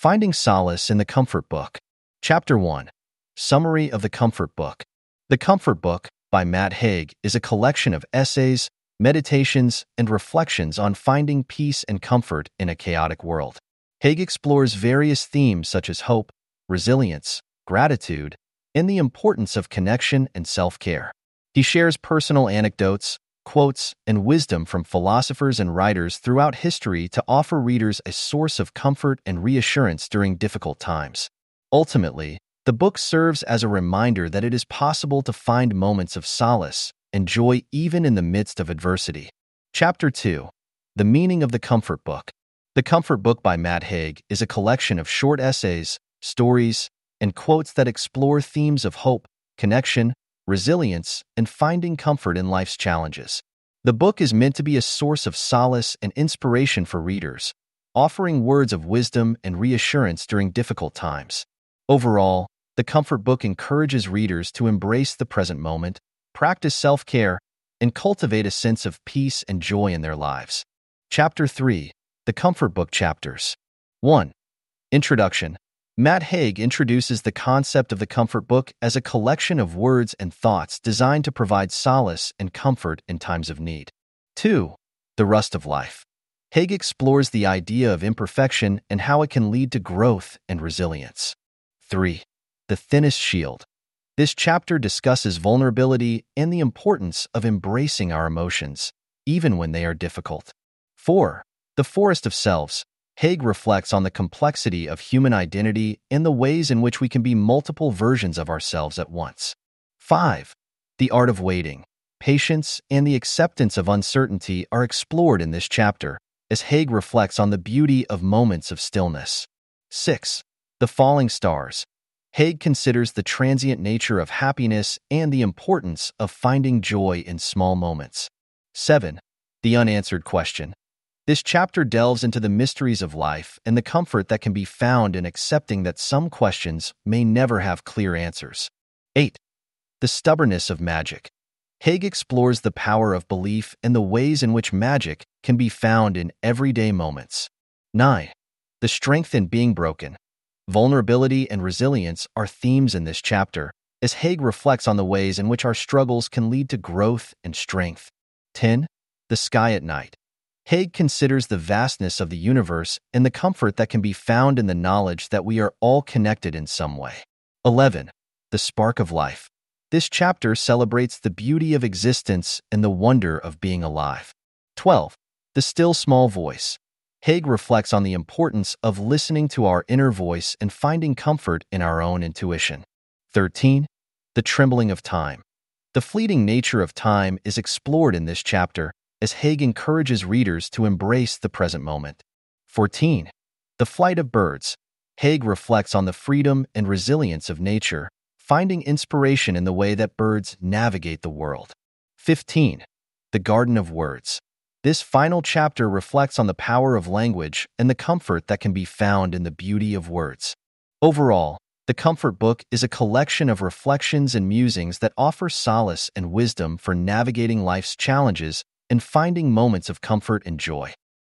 Finding Solace in the Comfort Book. Chapter 1. Summary of the Comfort Book. The Comfort Book, by Matt Haig, is a collection of essays, meditations, and reflections on finding peace and comfort in a chaotic world. Haig explores various themes such as hope, resilience, gratitude, and the importance of connection and self-care. He shares personal anecdotes, quotes, and wisdom from philosophers and writers throughout history to offer readers a source of comfort and reassurance during difficult times. Ultimately, the book serves as a reminder that it is possible to find moments of solace and joy even in the midst of adversity. Chapter 2. The Meaning of the Comfort Book. The Comfort Book by Matt Haig is a collection of short essays, stories, and quotes that explore themes of hope, connection, resilience, and finding comfort in life's challenges. The book is meant to be a source of solace and inspiration for readers, offering words of wisdom and reassurance during difficult times. Overall, the Comfort Book encourages readers to embrace the present moment, practice self-care, and cultivate a sense of peace and joy in their lives. Chapter 3. The Comfort Book Chapters. 1. Introduction. Matt Haig introduces the concept of the Comfort Book as a collection of words and thoughts designed to provide solace and comfort in times of need. 2. The Rust of Life. Haig explores the idea of imperfection and how it can lead to growth and resilience. 3. The Thinnest Shield. This chapter discusses vulnerability and the importance of embracing our emotions, even when they are difficult. 4. The Forest of Selves. Haig reflects on the complexity of human identity and the ways in which we can be multiple versions of ourselves at once. 5. The Art of Waiting. Patience and the acceptance of uncertainty are explored in this chapter, as Haig reflects on the beauty of moments of stillness. 6. The Falling Stars. Haig considers the transient nature of happiness and the importance of finding joy in small moments. 7. The Unanswered Question. This chapter delves into the mysteries of life and the comfort that can be found in accepting that some questions may never have clear answers. 8. The Stubbornness of Magic. Haig explores the power of belief and the ways in which magic can be found in everyday moments. 9. The Strength in Being Broken. Vulnerability and resilience are themes in this chapter, as Haig reflects on the ways in which our struggles can lead to growth and strength. 10. The Sky at Night. Haig considers the vastness of the universe and the comfort that can be found in the knowledge that we are all connected in some way. 11. The Spark of Life. This chapter celebrates the beauty of existence and the wonder of being alive. 12. The Still Small Voice. Haig reflects on the importance of listening to our inner voice and finding comfort in our own intuition. 13. The Trembling of Time. The fleeting nature of time is explored in this chapter, as Haig encourages readers to embrace the present moment. 14. The Flight of Birds. Haig reflects on the freedom and resilience of nature, finding inspiration in the way that birds navigate the world. 15. The Garden of Words. This final chapter reflects on the power of language and the comfort that can be found in the beauty of words. Overall, the Comfort Book is a collection of reflections and musings that offer solace and wisdom for navigating life's challenges and finding moments of comfort and joy.